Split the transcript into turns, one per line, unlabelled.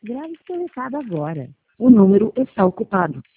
Grave seu recado agora. O número está ocupado.